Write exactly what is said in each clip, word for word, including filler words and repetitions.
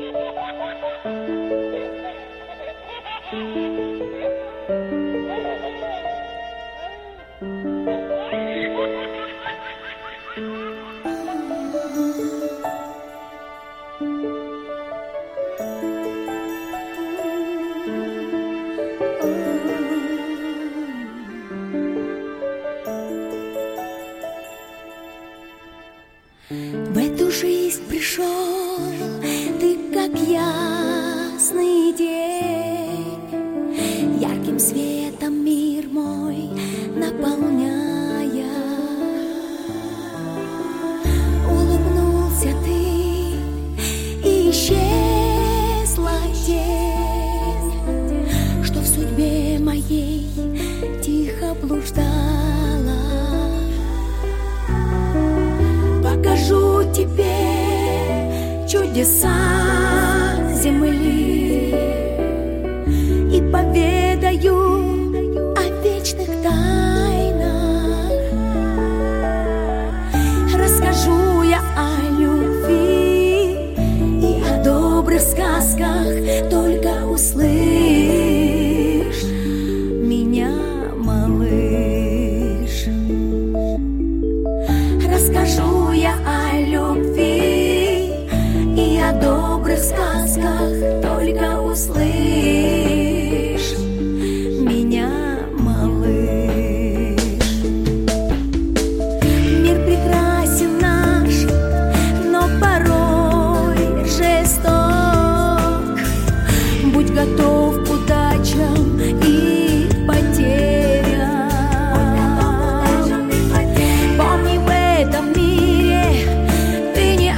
В эту жизнь пришел ты, как ясный день, ярким светом мир мой наполняя. Улыбнулся ты, и исчезла тень, что в судьбе моей тихо блуждала. Покажу тебе чудеса земли и поведаю о вечных тайнах. Расскажу я о любви и о добрых сказках, только услышь меня, малыш. Расскажу я о любви и о добрых сказках, только услышь меня, малыш. Мир прекрасен наш, но порой жесток. Будь готов к удачам и потерям. Помни, в этом мире ты не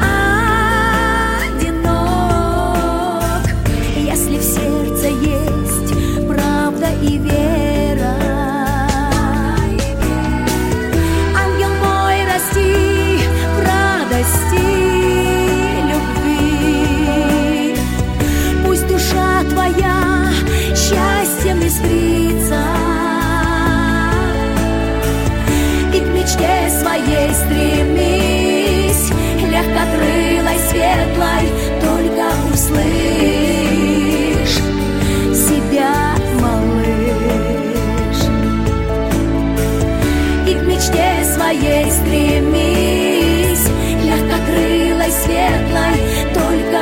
одинок, если в сердце есть правда и вера. Ангел мой, расти в радости любви, пусть душа твоя счастьем искрится, и к мечте своей стремись, легкокрылой, светлой, только услышь себя, малыш. И к мечте своей стремись, легкокрылой, светлой, только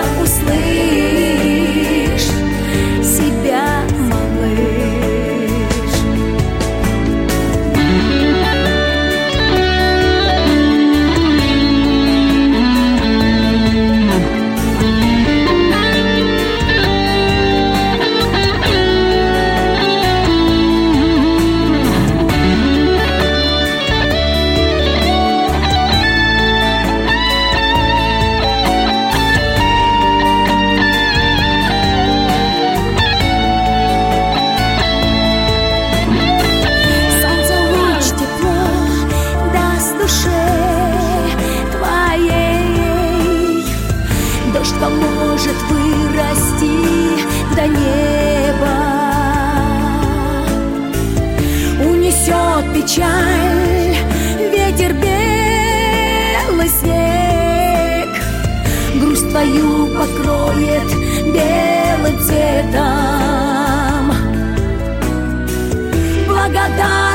услышь себя, малыш. Солнце луч тепло даст душе твоей, дождь поможет вырасти до неба, унесет печаль ветер белый снег, грусть твою покроет белым цветом. Благодать